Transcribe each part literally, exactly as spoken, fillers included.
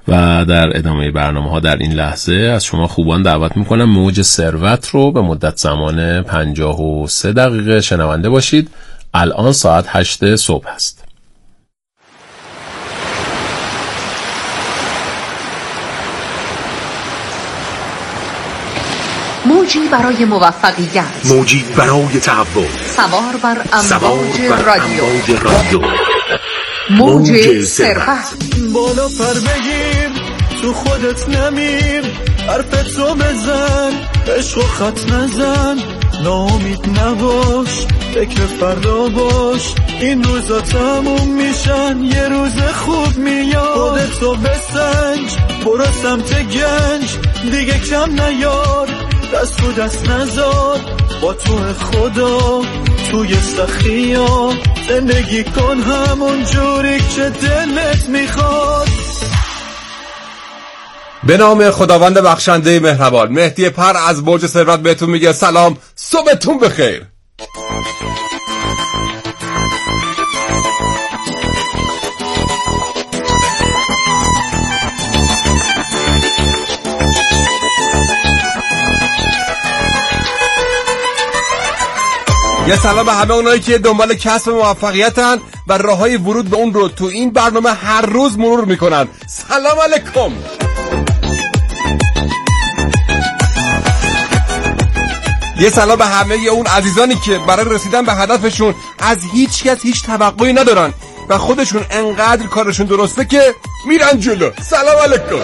و در ادامه برنامه ها در این لحظه از شما خوبان دعوت میکنم موج ثروت رو به مدت زمان پنجاه و سه دقیقه شنونده باشید. الان ساعت هشت صبح است. موجی برای موفقیت، موجی برای تحول، سوار بر امواج رادیو. رادیو موج ثروت. بالا پر بگیر تو خودت نمیر، حرفتو بزن عشقو خط نزن، ناامید نباش فکر فردا باش، این روزا تموم میشن یه روز خوب میاد، خودتو بسنج برو سمت گنج، دیگه کم نیار دست تو دست نزار، با تو خدا توی سخیا زندگی کن همون جوری که دلت میخواد. به نام خداوند بخشنده مهربان. مهدی پر از موج ثروت بهتون میگه سلام، صبحتون بخیر. یه سلام به همه اونایی که دنبال کسب موفقیتن و راههای ورود به اون رو تو این برنامه هر روز مرور میکنن. سلام علیکم. یه سلام به همه اون عزیزانی که برای رسیدن به هدفشون از هیچ کس هیچ توقعی ندارن و خودشون انقدر کارشون درسته که میرن جلو. سلام علیکم.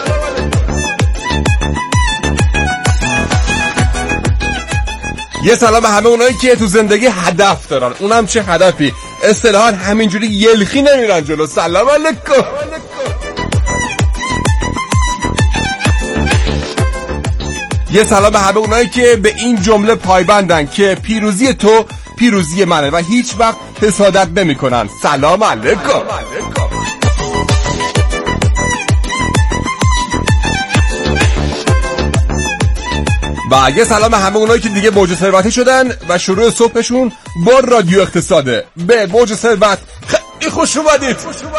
یه سلام به همه اونایی که تو زندگی هدف دارن، اونم چه هدفی، اصطلاحاً همینجوری یلخی نمیرن جلو. سلام علیکم. یه سلام به همه اونایی که به این جمله پایبندن که پیروزی تو پیروزی منه و هیچ وقت حسادت نمی کنن. سلام علیکم. و یه سلام به همه اونایی که دیگه موج ثروتی شدن و شروع صبحشون با رادیو اقتصاده. به موج ثروت خیلی خوش اومدید.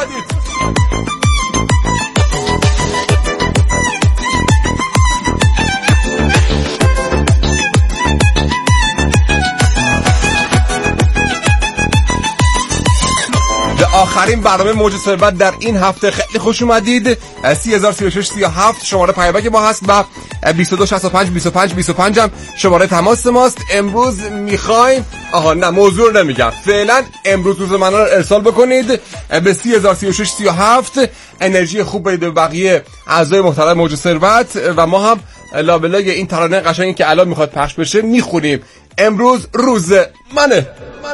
به آخرین برنامه موج ثروت در این هفته خیلی خوش اومدید. سی هزار سی و شش سی و هفت شماره پیامک ما هست و بیست و دو شصت و پنج بیست و پنج بیست و پنج هم شماره تماس ماست. امروز میخوایم آها نه موضوع رو نمیگم فعلا، امروز روز من رو ارسال بکنید به سی هزار سی و شش سی و هفت. انرژی خوب بدید به بقیه اعضای محترم موج ثروت و ما هم لابلای این ترانه قشنگی که الان میخواد پخش بشه میخونیم. امروز روز منه منه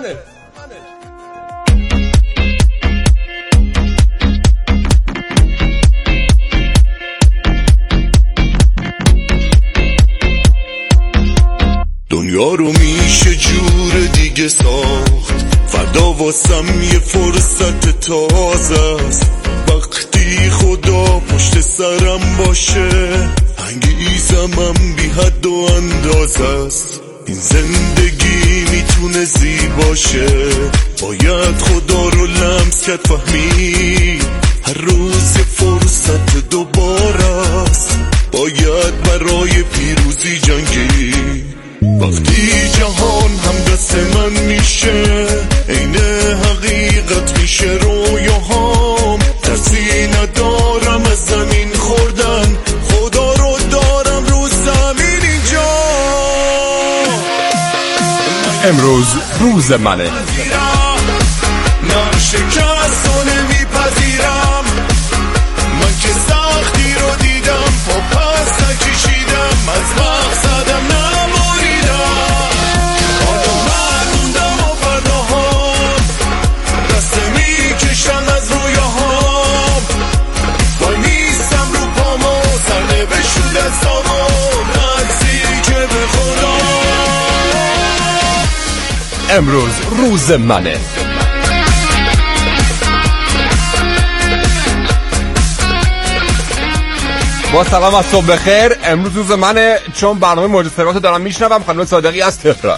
دنیا رو میشه جور دیگه ساخت، فردا واسم یه فرصت تازه است، وقتی خدا پشت سرم باشه انگیزمم بی حد و اندازه است، این زندگی میتونه زیباشه، باید خدا رو لمس کرد فهمید هر روز یه فرصت دوباره است، باید برای پیروزی جنگید، وقتی جهان هم دست من میشه عین حقیقت میشه رویاهام، ترسی ندارم از زمین خوردن، خدا رو دارم رو زمین اینجا. امروز روز منه. من شکست رو نمیپذیرم، من که سختی رو دیدم پا پس نکشیدم، از مقصدم نماریدم، حالا من موندم و فرداهام دست میکشم از رویاهام، وای نیستم رو پاما سرنوشت دستامو نزدیک به خدا. امروز روز منه. با سلام از صبح بخیر. امروز روز منه چون برنامه موج ثروت رو دارم میشنوم. خانم صادقی از تهران.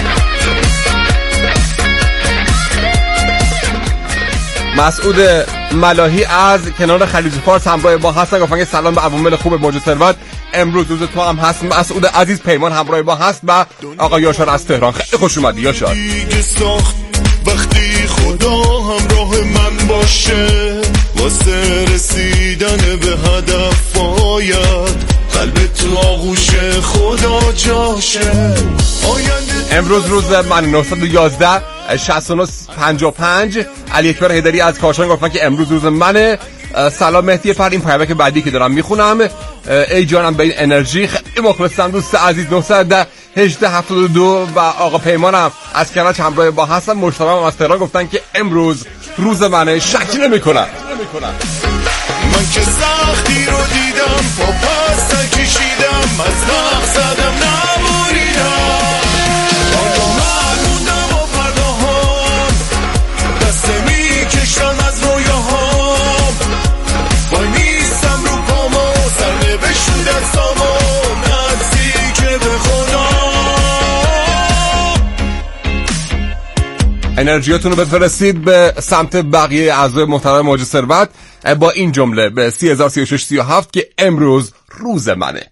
مسعود ملاحی از کنار خلیج فارس همراه با هستن، گفتن که سلام به عوامل خوب موج ثروت، امروز روز تو هم هست. مسعود عزیز پیمان همراه با هست و آقا یاشار از تهران. خیلی خوش اومدی یاشار. وقتی خدا همراه من باشه واسه رسیدن به هدف باید قلب تو آغوش خدا جاشه. امروز روز من نهصد و یازده شصت و نه پنجاه و پنج. علی اکبر حیدری از کاشان گفتن که امروز روز منه. سلام مهدی فرد، این پیامک بعدی که دارم میخونم. ای جانم به این انرژی، خیلی مخلصم دوست عزیز. نهصد و هجده هفتاد و دو و آقا پیمانم از کرج همراه با حسن. مجتبی هم از تهران گفتن که امروز روز منه، شک نمی‌کنم. من که سختی رو دیدم با پس نکشیدم، از مقصدم نبریدم، آنو من موندم و فرداهام دست میکشتم از رویاهام، وای نیستم رو پامو سر نبشون دستامو نزدیک به خدا. انرژیاتون رو بفرستید به سمت بقیه اعضای محترم موج ثروت با این جمله به سی هزار سی و شش سی و هفت که امروز روز منه.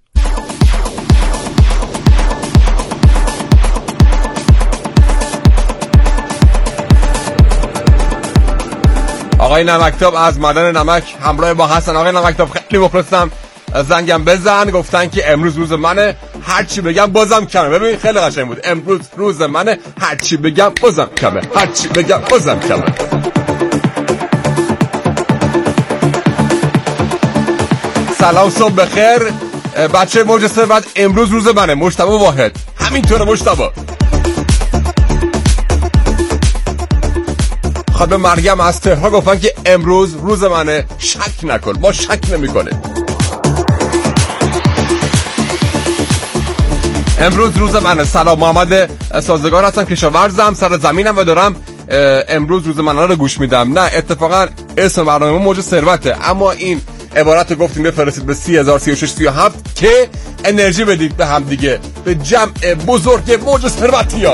آقای نمکتاب از معدن نمک همراه با حسن. آقای نمکتاب خیلی مخلصم، زنگم بزن. گفتن که امروز روز منه، هرچی بگم بازم کمه. ببین خیلی قشنگ بود. امروز روز منه، هرچی بگم بازم کمه، هرچی بگم بازم کمه. سلام صبح بخیر بچه موج ثروت، امروز روز منه. مجتبی واحد همینطوره مجتبی. خانم مریم از تهران گفتن که امروز روز منه، شک نکن، ما شک نمی‌کنه. امروز روز منه. سلام محمد سازگار هستم، کشاورزم، سر زمینم و دارم امروز روز منه رو گوش میدم. نه اتفاقا اسم برنامه موج ثروته، اما این عبارت رو گفتیم بفرستید به سی هزار سی و شش سی و هفت که انرژی بدید به هم دیگه، به جمع بزرگ موج ثروتیا.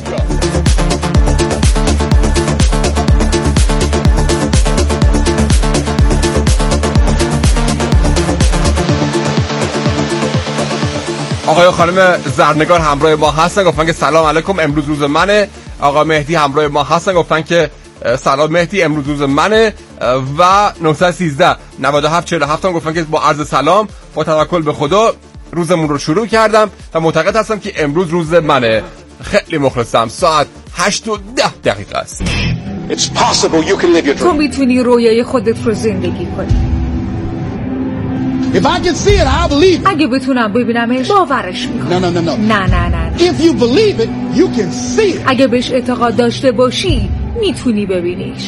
آقای خانم زرنگار همراه ما هستن، گفتن که سلام علیکم، امروز روز منه. آقا مهدی همراه ما هستن، گفتن که سلام مهدی، امروز روز منه. و نهصد و سیزده نود و هفت چهل و هفت هم گفتن که با عرض سلام، با توکل به خدا روزمون رو شروع کردم و معتقد هستم که امروز روز منه. خیلی مخلصم. ساعت هشت و ده دقیقه است. تو میتونی رویای خودت رو زندگی کنی. If I can see it, I believe it. اگه بتونم ببینمش باورش میکنم. No, no, no, no. نه نه نه. If you believe it, you can see it. اگه بهش اعتقاد داشته باشی میتونی ببینیش.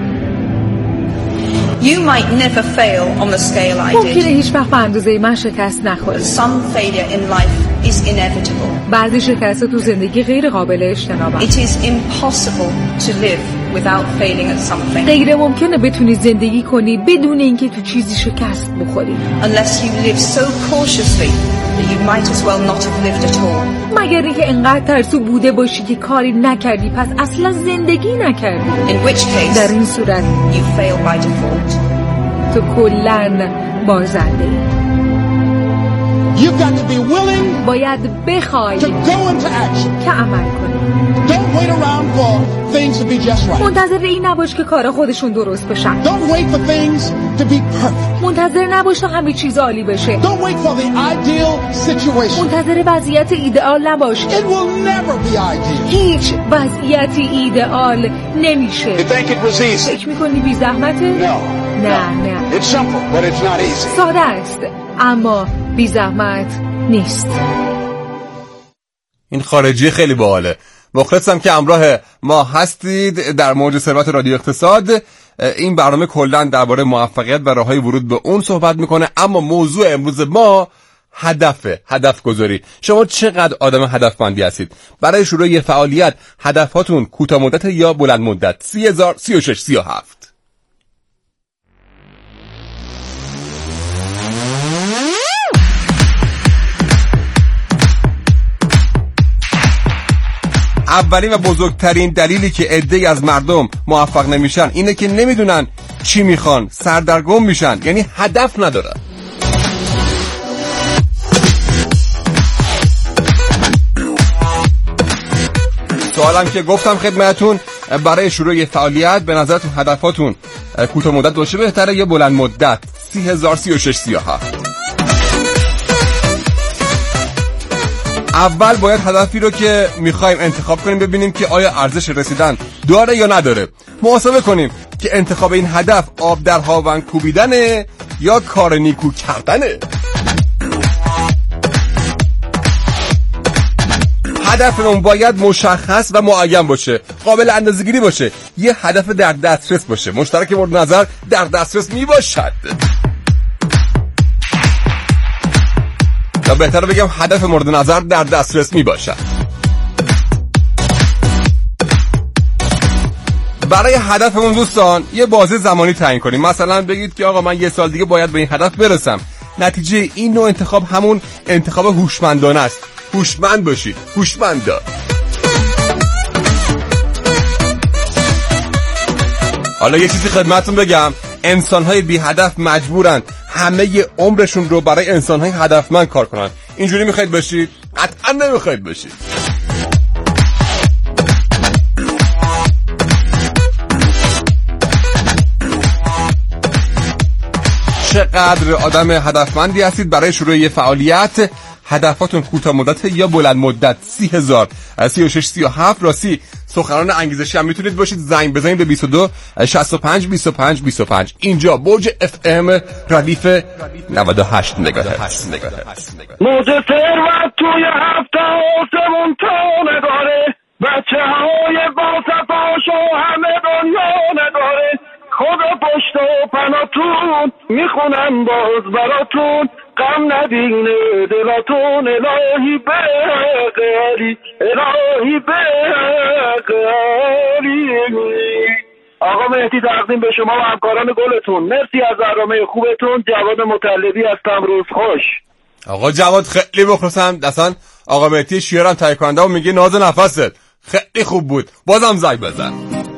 You might never fail on the scale I ممکنه did. هیچ وقت به اندازه من شکست نخوری. Some failure in life is inevitable. بعضی شکست تو زندگی غیر قابل اجتنابه. It is impossible to live without failing at something. غیر ممکنه بتونی زندگی کنی بدون اینکه تو چیزی شکست بخوری. Unless you live so cautiously that you might as well not have lived at all. مگر اینکه انقدر ترسو بوده باشی که کاری نکردی پس اصلا زندگی نکردی. In which case در این صورت you fail by default. تو کلاً بازنده ای. You've got to be willing باید بخوای to go into action. که عمل کنی. Don't wait around for things to be just right. منتظر این نباش که کارا خودشون درست بشن. Don't wait for things to be perfect. منتظر نباش تا همه چیز عالی بشه. Don't wait for the ideal situation. منتظر وضعیت ایدئال نباش. It will never be ideal. هیچ وضعیتی ایدئال نمیشه. You think it was easy? فکر میکنی بی زحمته؟ No. نه نه. It's simple, but it's not easy. ساده است اما بی زحمت نیست. این خارجی خیلی باحاله. مخلصم که همراه ما هستید در موج ثروت رادیو اقتصاد. این برنامه کلا درباره موفقیت و راههای ورود به اون صحبت میکنه، اما موضوع امروز ما هدفه، هدف گذاری. شما چقدر آدم هدفمندی هستید؟ برای شروع یه فعالیت هدفاتون کوتاه مدت یا بلند مدت؟ سی هزار سی و شش سی و هفت. اولین و بزرگترین دلیلی که عده‌ای از مردم موفق نمیشن اینه که نمیدونن چی میخوان، سردرگم میشن، یعنی هدف ندارن. سوالم که گفتم خدمتون، برای شروع فعالیت به نظرتون هدفاتون کوتاه مدت باشه بهتره یا بلند مدت؟ سی هزار سی و شش سی و هفت. اول باید هدفی رو که میخوایم انتخاب کنیم ببینیم که آیا ارزش رسیدن داره یا نداره. محاسبه کنیم که انتخاب این هدف آب در هاون کوبیدنه یا کار نیکو کردنه. هدفمون باید مشخص و معین باشه، قابل اندازه‌گیری باشه، یه هدف در دسترس باشه، مشترک مورد نظر در دسترس می باشد. یا بهتره بگم هدف مورد نظر در دسترس می باشد. برای هدفمون دوستان یه بازه زمانی تعیین کنیم. مثلا بگید که آقا من یه سال دیگه باید به این هدف برسم. نتیجه این نوع انتخاب همون انتخاب هوشمندانه است. هوشمند باشید، هوشمندا. حالا یه چیزی خدمتتون بگم، انسان‌های بی هدف مجبورن همه ی عمرشون رو برای انسان‌های هدفمند کار کنن. اینجوری میخواید باشید؟ قطعا نمیخواید باشید. چقدر آدم هدفمندی هستید برای شروع یه فعالیت؟ هدفاتون کوتاه مدت یا بلند مدت؟ سی هزار سی و شش سی و هفت. راستی سخنران انگیزشی هم میتونید باشید، زنگ بزنید به بیست و دو شصت و پنج بیست و پنج بیست و پنج. اینجا برج اف ام ردیف نود و هشت مگاهرتز. موج ثروت توی هفته آسمون تا نداره، بچه های با صفاشو همه دنیا نداره، خدا پشت و پناتون میخونم باز براتون، غم ندینه دلاتون، الهی بقیالی الهی بقیالی. آقا مهدی تقدیم به شما و همکاران گلتون. مرسی از برنامه خوبتون. جواد مطلبی هستم، روز خوش. آقا جواد خیلی بخصم، اصلا آقا مهدی شیرم تهیه کننده و میگه ناز نفست خیلی خوب بود، بازم زنگ بزن.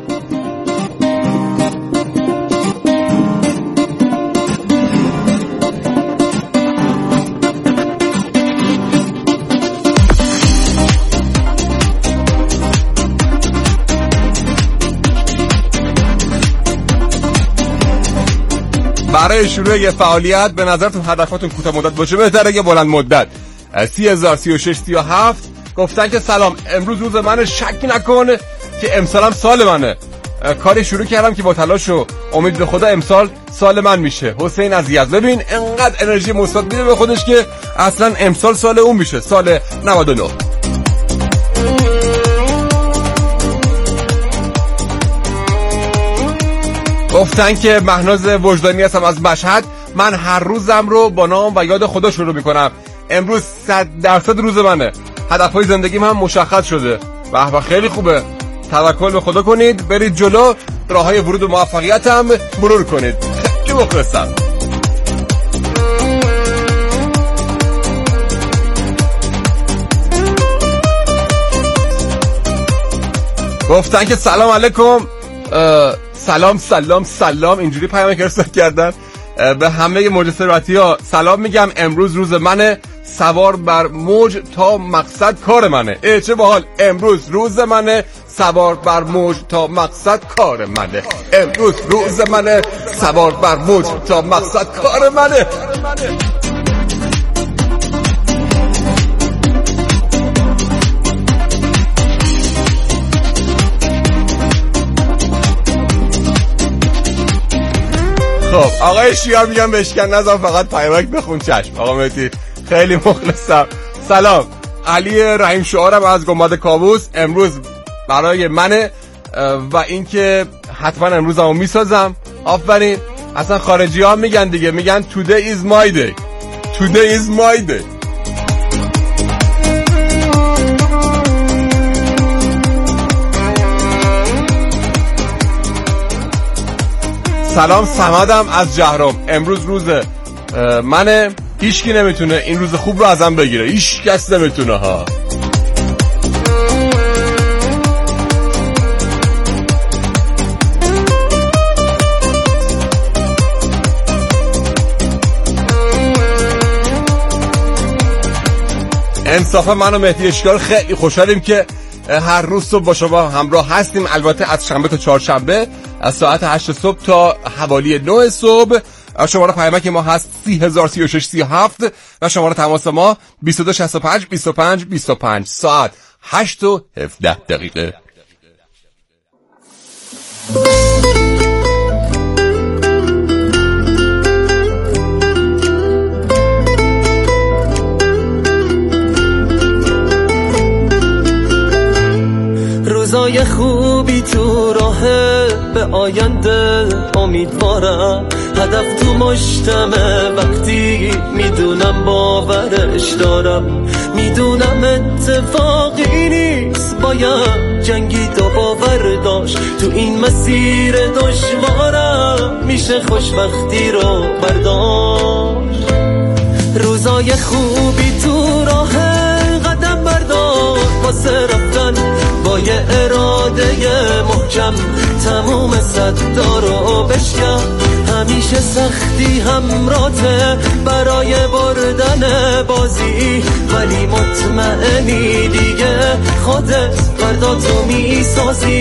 برای شروع یه فعالیت به نظرتون هدفاتون کوتاه مدت باشه بهتره یا بلند مدت؟ سی هزار سی و شش سی و هفت. گفتن که سلام، امروز روز منه، شک نکن که امسالم سال منه، کاری شروع کردم که با تلاش و امید به خدا امسال سال من میشه. حسین از یزد. ببین انقدر انرژی مثبت میده به خودش که اصلا امسال سال اون میشه، سال نود و نه. گفتن که مهناز وجدانی هستم از مشهد، من هر روزم رو با نام و یاد خدا شروع میکنم. امروز صد درصد روز منه، هدفهای زندگیم هم مشخص شده. به خیلی خوبه، توکل به خدا کنید، برید جلو، راههای ورود و موفقیت هم مرور کنید. خیلی مخلصم. گفتن که سلام علیکم، سلام سلام سلام، اینجوری پیام ارسال کردن به همه موج ثروتی ها. سلام میگم، امروز روز منه، سوار بر موج تا مقصد کار منه. ای چه باحال، امروز روز منه، سوار بر موج تا مقصد کار منه. امروز روز منه، سوار بر موج تا مقصد کار منه. خب آقای شیار میگم بشکن نزن، فقط پیامک بخون. چشم آقا مهدی، خیلی مخلصم. سلام، علی رحیم شعارم از گنبد کاووس، امروز برای منه و اینکه حتما امروز همو میسازم. آفرین. اصلا خارجی ها میگن دیگه، میگن today is my day، today is my day. سلام، سمدم از جهرم، امروز روز منه، هیچکی نمیتونه این روز خوب رو ازم بگیره، هیچ کس نمیتونه ها. انصافا من و مهدی اشکال خیلی خوشحالیم که هر روز صبح با شما همراه هستیم. البته از شنبه تا چهارشنبه از ساعت هشت صبح تا حوالی نه صبح. شماره پیامک ما هست سی هزار سی و شش سی و هفت و شماره تماس ما بیست و دو شصت و پنج بیست و پنج بیست و پنج. ساعت هشت و هفده دقیقه. روزای خوبی تو راهه، به آینده امیدوارم، هدف تو مشتمه وقتی میدونم باورش دارم، میدونم اتفاقی نیست باید جنگید و باور داشت، تو این مسیر دشوارم میشه خوشبختی رو برداشت. روزای خوبی تو راهه، قدم بردار واسه رفتن با یه اراده محکم، تموم صدا رو بشکن، همیشه سختی همراته برای بردن بازی، ولی مطمئنی دیگه خودت فردا تو میسازی.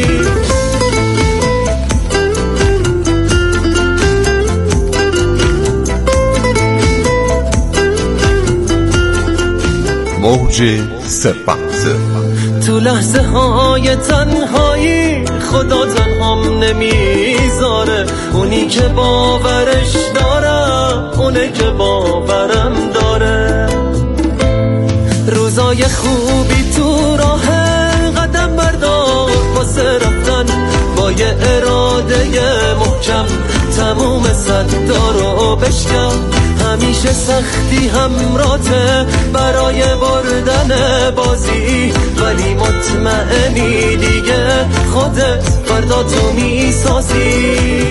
موج ثروت. تو لحظه های تنهایی خدا تنهام نمیذاره، اونی که باورش دارم اونه که باورم داره. روزای خوبی تو راهه، قدم بردار واسه رفتن با یه اراده محکم، تموم صدا رو بشکن، همیشه سختی همراته برای بردن بازی، ولی مطمئنی دیگه خودت فردا تو میسازی.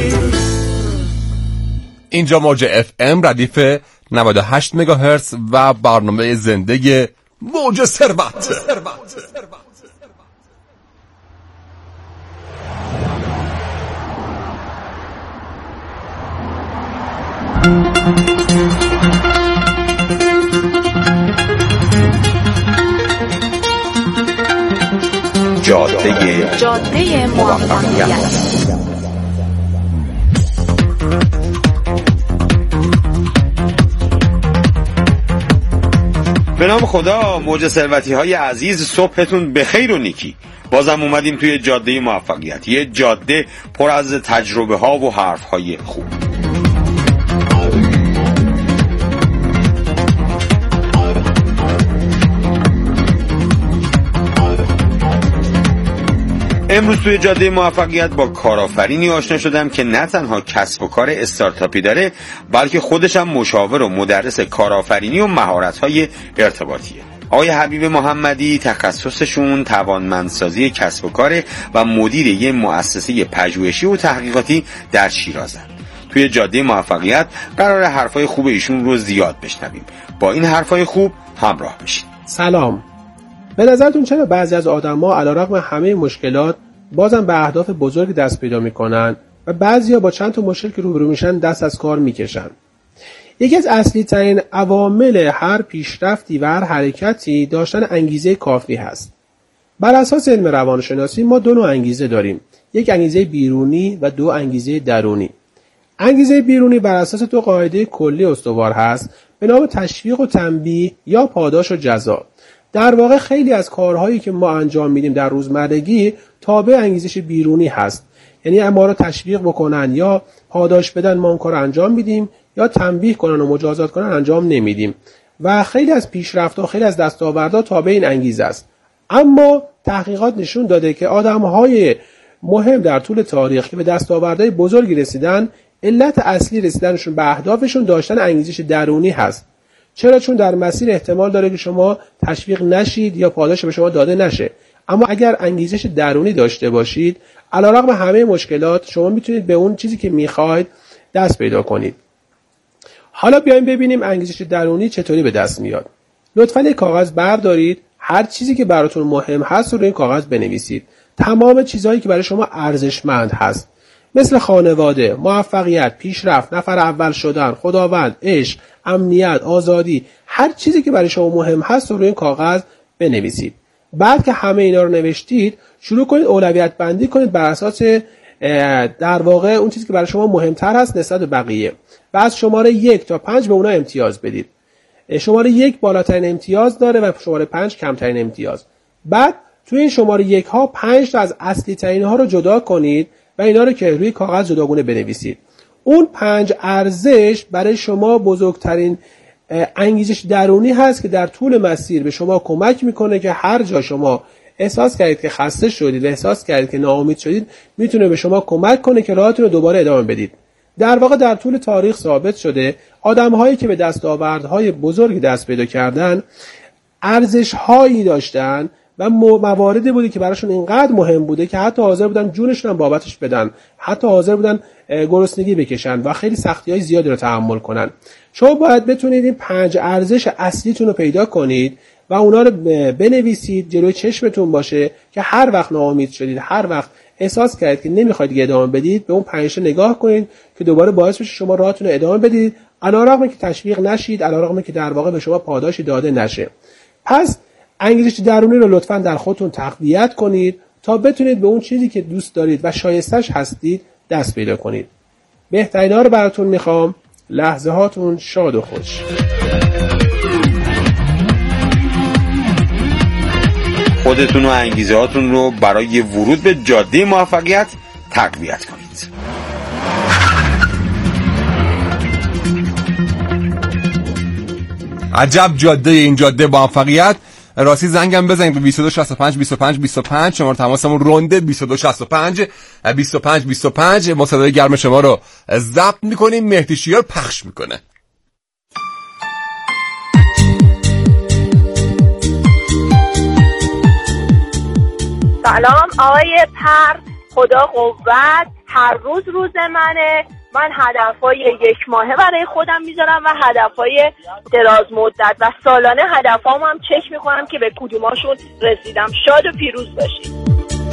اینجا موج اف ام ردیف نود و هشت مگاهرتز و برنامه زنده موج ثروت. جاده جاده موفقیت. به نام خدا، موج ثروتی های عزیز، صبحتون بخیر و نیکی. بازم اومدیم توی جاده موفقیت، یه جاده پر از تجربه ها و حرف های خوب. امروز توی جاده موفقیت با کارآفرینی آشنا شدم که نه تنها کسب و کار استارتاپی داره، بلکه خودش هم مشاور و مدرس کارآفرینی و مهارت‌های ارتباطیه. آقای حبیب محمدی تخصصشون توانمندسازی کسب و کار و مدیر یه مؤسسه پژوهشی و تحقیقاتی در شیرازن. توی جاده موفقیت قرار حرفای خوب ایشون رو زیاد بشنویم. با این حرفای خوب همراه بشید. سلام. به نظرتون چرا بعضی از آدم‌ها علیرغم همه مشکلات بازم به اهداف بزرگ دست پیدا میکنن و بعضیا با چند تا مشکل که روبرو میشن دست از کار میکشن؟ یکی از اصلی ترین عوامل هر پیشرفتی و هر حرکتی داشتن انگیزه کافی هست. بر اساس علم روانشناسی ما دو نوع انگیزه داریم، یک انگیزه بیرونی و دو انگیزه درونی. انگیزه بیرونی بر اساس دو قاعده کلی استوار هست به نام تشویق و تنبیه یا پاداش و جزا. در واقع خیلی از کارهایی که ما انجام میدیم در روزمرگی تابع انگیزش بیرونی هست، یعنی ما رو تشویق بکنن یا پاداش بدن ما اون کار رو انجام میدیم، یا تنبیه کنن و مجازات کنن انجام نمیدیم و خیلی از پیشرفت‌ها، خیلی از دستاوردها تابع این انگیزه است. اما تحقیقات نشون داده که آدم‌های مهم در طول تاریخ که به دستاوردهای بزرگی رسیدن، علت اصلی رسیدنشون به اهدافشون داشتن انگیزش درونی هست. چرا؟ چون در مسیر احتمال داره که شما تشویق نشید یا پاداش به شما داده نشه، اما اگر انگیزش درونی داشته باشید، علیرغم همه مشکلات شما میتونید به اون چیزی که میخواید دست پیدا کنید. حالا بیایم ببینیم انگیزش درونی چطوری به دست میاد. لطفاً یک کاغذ بردارید، هر چیزی که براتون مهم هست رو روی کاغذ بنویسید. تمام چیزهایی که برای شما ارزشمند هست. مثل خانواده، موفقیت، پیشرفت، نفر اول شدن، خداوند، عشق، امنیت، آزادی، هر چیزی که برای شما مهم هست رو روی این کاغذ بنویسید. بعد که همه اینا رو نوشتید شروع کنید اولویت بندی کنید بر اساس در واقع اون چیزی که برای شما مهمتر هست نسبت به بقیه و از شماره یک تا پنج به اونا امتیاز بدید. شماره یک بالاترین امتیاز داره و شماره پنج کمترین امتیاز. بعد توی این شماره یک ها پنج تا از اصلی ترین ها رو جدا کنید و اینا رو که روی کاغذ جداگونه بنویسید. اون پنج ارزش برای شما بزرگترین انگیزش درونی هست که در طول مسیر به شما کمک میکنه که هر جا شما احساس کردید که خسته شدید و احساس کردید که ناامید شدید میتونه به شما کمک کنه که راهتون رو دوباره ادامه بدید. در واقع در طول تاریخ ثابت شده آدم‌هایی که به دستاوردهای بزرگی دست پیدا کردن ارزش‌هایی داشتن و مواردی بودی که براشون اینقدر مهم بوده که حتی حاضر بودن جونشون هم بابتش بدن، حتی حاضر بودن گرسنگی بکشن و خیلی سختی‌های زیادی رو تحمل کنن. شما باید بتونید این پنج ارزش اصلیتون رو پیدا کنید و اونا رو بنویسید، جلوی چشمتون باشه که هر وقت ناامید شدید، هر وقت احساس کردید که نمیخواید دیگه ادامه بدید، به اون پنج تا نگاه کنید که دوباره باعث بشه شما راهتون رو ادامه بدید، علیرغم که تشویق نشید، علیرغم که در واقع به شما پاداشی داده نشه. پس انگیزش درونی رو لطفاً در خودتون تقویت کنید تا بتونید به اون چیزی که دوست دارید و شایستش هستید دست پیدا کنید. بهترینا رو براتون میخوام. لحظه هاتون شاد و خوش. خودتون و انگیزه هاتون رو برای ورود به جاده موفقیت تقویت کنید. عجب جاده این جاده موفقیت. راستی زنگم بزنید به بیست و دو شصت و پنج بیست و پنج بیست و پنج، شماره تماسمون رونده بیست و دو شصت و پنج بیست و پنج بیست و پنج. ما صدای گرم شما رو ضبط میکنیم، مهدی شیار پخش میکنه. سلام آقای پر، خدا قوت. هر روز روز منه. من هدفهای یک ماهه برای خودم میذارم و هدفهای دراز مدت و سالانه هدفهام هم چک میکنم که به کدوماشون رسیدم. شاد و پیروز باشید.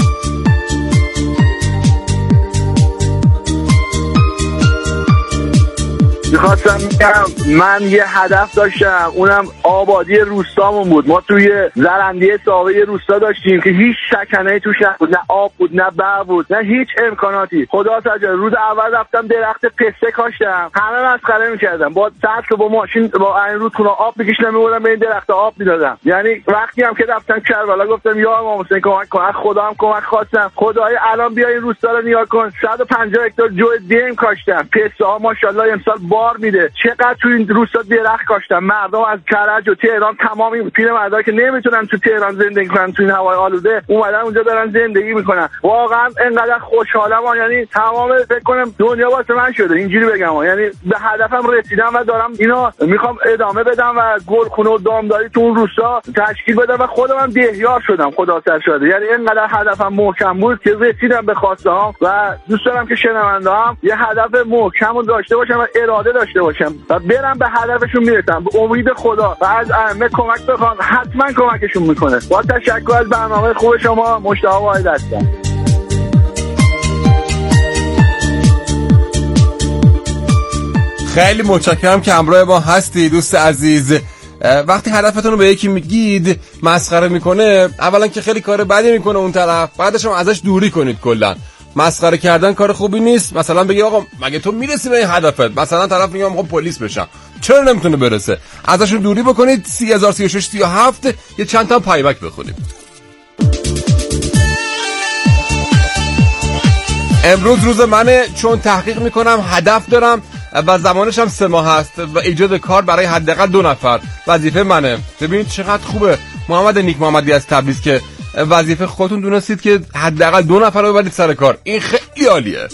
میخواستم میگم من یه هدف داشتم، اونم آبادی روستامون بود. ما توی زرندیه ساقه روستا داشتیم که هیچ سکنه‌ای توش نبود، نه آب بود نه برق بود نه هیچ امکاناتی. خدا سجاد روز اول رفتم درخت پسته کاشتم، همه مسخره میکردم، با سطل با ماشین با این رودخونه آب میکشیدم میبردم به این درخت آب میدادم. یعنی وقتی هم که رفتم کربلا گفتم یا امام حسین کمک کن، از خدا هم کمک خواستم. خدای الان بیا این روستا رو نگاه کن، صد و پنجاه هکتار جو دیم کاشتم. پسته ها ماشاءالله امسال بار میده. چقدر تو این روستا درخت کاشتم. مردم از کرج و تهران تمامی پیرمردا که نمیتونن تو تهران زندگی کنن تو این هوای آلوده اومدن اونجا دارن زندگی میکنن. واقعا انقدر خوشحالم، یعنی تمام فکر کنم دنیا واسه من شده، اینجوری بگم. یعنی به هدفم رسیدم و دارم اینا میخوام ادامه بدم و گلخونه و دامداری تو اون روستا تشکیل بدم و خودم هم دهیار شدم. خدا سر شده. یعنی انقدر هدفم محکم بود که رسیدم به خواسته هام و دوست دارم که شنونده هم یه هدف محکم رو داشته باشن و اراده داشته باشم و برم به هدفشون میرسم به امید خدا و از ائمه کمک بخوام، حتما کمکشون میکنه. با تشکر از برنامه خوب شما. مجتبی واحد هستم. خیلی متشکرم که همراه ما هستی دوست عزیز. وقتی هدفتون رو به یکی میگید مسخره میکنه، اولا که خیلی کار بدی میکنه اون طرف، بعدش هم ازش دوری کنید. کلا مسخره کردن کار خوبی نیست. مثلا بگی آقا مگه تو میرسی به این هدفت؟ مثلا طرف میگه من میخوام پلیس بشم، چرا نمیتونه برسه؟ ازشون دوری بکنید. سی هزار سی و شش سی و هفت یه چند تا پایبک بخونید. امروز روز منه چون تحقیق میکنم، هدف دارم و زمانش هم سه ماه هست و ایجاد کار برای حداقل دو نفر وظیفه منه. ببینید چقدر خوبه محمد نیک محمدی از تبریز که وظیفه خودتون دونستید که حداقل دو نفر رو ببرید سر کار. این خیلی عالیه.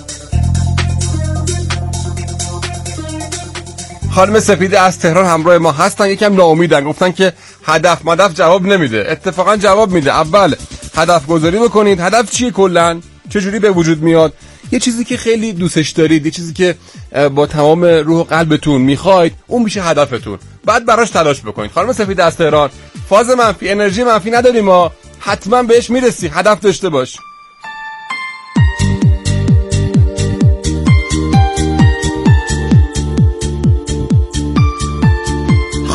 خانم سپیده از تهران همراه ما هستن. یکم ناامیدن، گفتن که هدف مدف جواب نمیده. اتفاقا جواب میده. اول هدف گذاری بکنید. هدف چیه کلن؟ چجوری به وجود میاد؟ یه چیزی که خیلی دوستش دارید، یه چیزی که با تمام روح و قلبتون میخواید، اون میشه هدفتون. بعد براش تلاش بکنید. خانم سپیده از تهران، فاز منفی، انرژی منفی نداریم ما، حتما بهش میرسی. هدف داشته باش.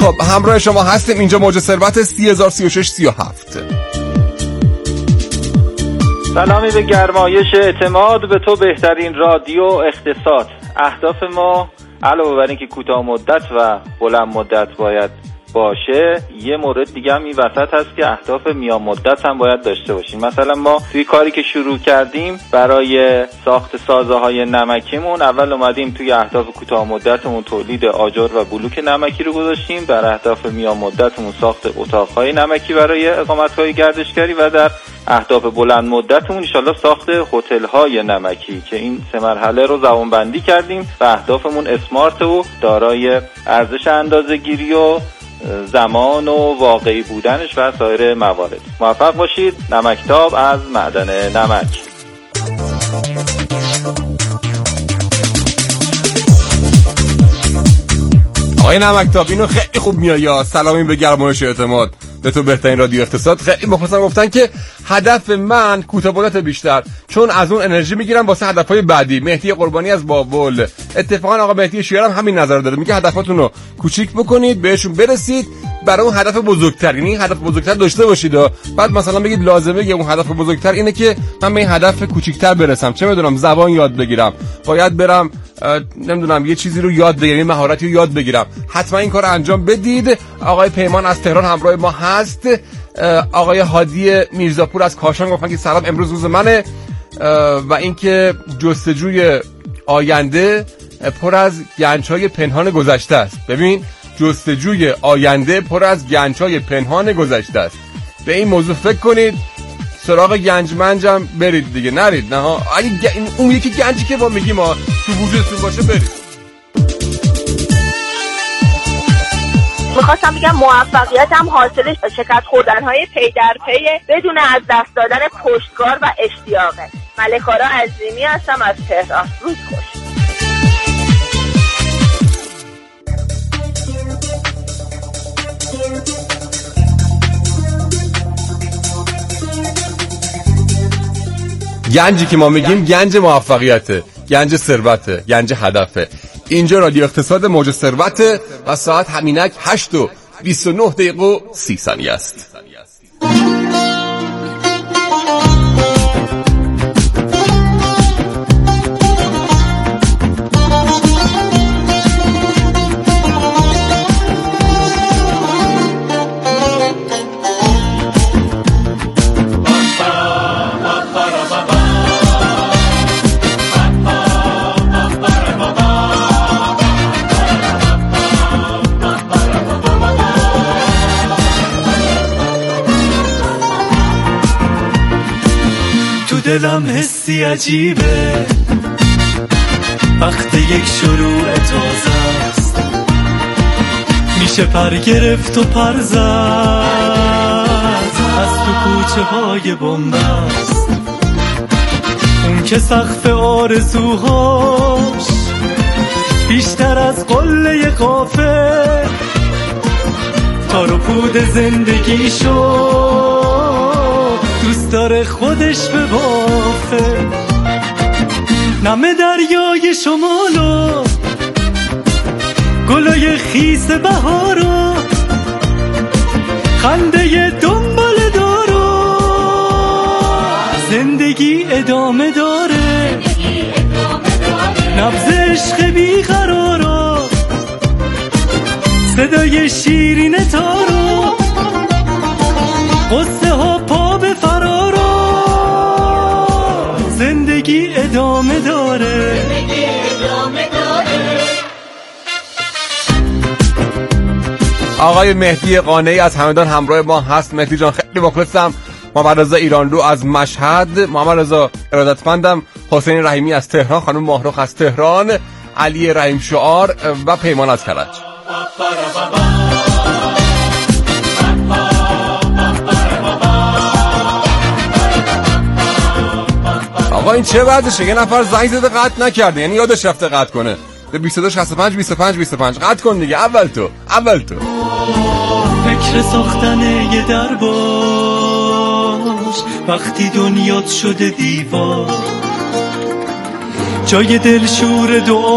خب همراه شما هستیم اینجا موج ثروت سی هزار سی و شش سی و هفت. سلامی به گرمایش اعتماد به تو بهترین رادیو اقتصاد. اهداف ما علاوه بر اینکه کوتاه مدت و بلند مدت باید باشه، یه مورد دیگه هم این وسط هست که اهداف میان مدت هم باید داشته باشیم. مثلا ما توی کاری که شروع کردیم برای ساخت سازه های نمکیمون، اول اومدیم توی اهداف کوتاه مدتمون تولید آجر و بلوک نمکی رو گذاشتیم، در اهداف میان مدتمون ساخت اتاقهای نمکی برای اقامتگاه گردشگری و در اهداف بلند مدتمون ان شاءالله ساخت هتل‌های نمکی که این سه مرحله رو زمانبندی کردیم و اهدافمون اسمارت و دارای ارزش اندازه‌گیری و زمان و واقعی بودنش و سایر موارد. موفق باشید. نمکتاب از معدن نمک. آقای نمکتاب اینو خیلی خوب میاد. یا سلامی به گرمایش اعتماد به تو بهترین رادیو اقتصاد. خیلی مخلصم گفتن که هدف من کوتاه مدت بیشتر، چون از اون انرژی میگیرم واسه هدفهای بعدی. مهدی قربانی از بابل. اتفاقا آقا مهدی شیرم هم همین نظر داده، میگه هدفاتون رو کوچیک بکنید بهشون برسید برای اون هدف بزرگتر، یعنی هدف بزرگتر داشته باشید و بعد مثلا بگید لازمه که اون هدف بزرگتر اینه که من به این هدف کوچیکتر برسم. چه میدونم زبان یاد بگیرم، باید برم نمیدونم یه چیزی رو یاد بگیرم، مهارتی رو یاد بگیرم. حتما این کار انجام بدید. آقای پیمان از تهران همراه ما هست. آقای هادی میرزاپور از کاشان گفتن که سلام، امروز روز منه و اینکه جستجوی آینده پر از گنج‌های پنهان گذشته است. ببین جستجوی آینده پر از گنج‌های پنهان گذشته است. به این موضوع فکر کنید، سراغ گنج منجم برید دیگه، نرید نه ها. اگه اون یکی گنجی که ما میگیم ما تو وجودتون باشه برید. میخواستم بگم موفقیت هم حاصل شکست خوردن‌های پی در پی بدون از دست دادن پشتکار و اشتیاقه. ملکارا عظیمی هستم از تهران. روز خوش. گنجی که ما میگیم گنج موفقیته، گنج ثروته، گنج هدفه. اینجا رادیو اقتصاد موج ثروت و ساعت همینک هشت و بیست و نه دقیقه و سی ثانیه است. دلم حسی عجیبه وقت یک شروع تازه است، میشه پر گرفت و پر زد از تو کوچه های بنبست. اون که سقف آرزوهاش بیشتر از قله قافه، تار و پود زندگیشو دوست داره خودش به بافه. نم دریای شمالو گلای خیس بهارو، خنده دنبال دارو، زندگی ادامه داره، نبض عشق بیقرارو، صدای شیرین تارو، قصه ها پا به فرارو، زندگی ادامه داره. آقای مهدی قانعی از همدان همراه ما هست. مهدی جان خیلی مخلصم. محمد رضا ایرانلو از مشهد، محمد رضا ارادتمندم، حسین رحیمی از تهران، خانم ماهرخ از تهران، علی رحیم شعار و پیمان از کرج. آقا این چه وضعشه؟ یه نفر زنگ زده قطع نکرده، یعنی یادش رفته قطع کنه. به بیست و دو شصت و پنج بیست و پنج بیست و پنج قطع کن دیگه. اول تو اول تو فکر ساختن یه در باش وقتی دنیات شده دیوار، جای دلشور دعا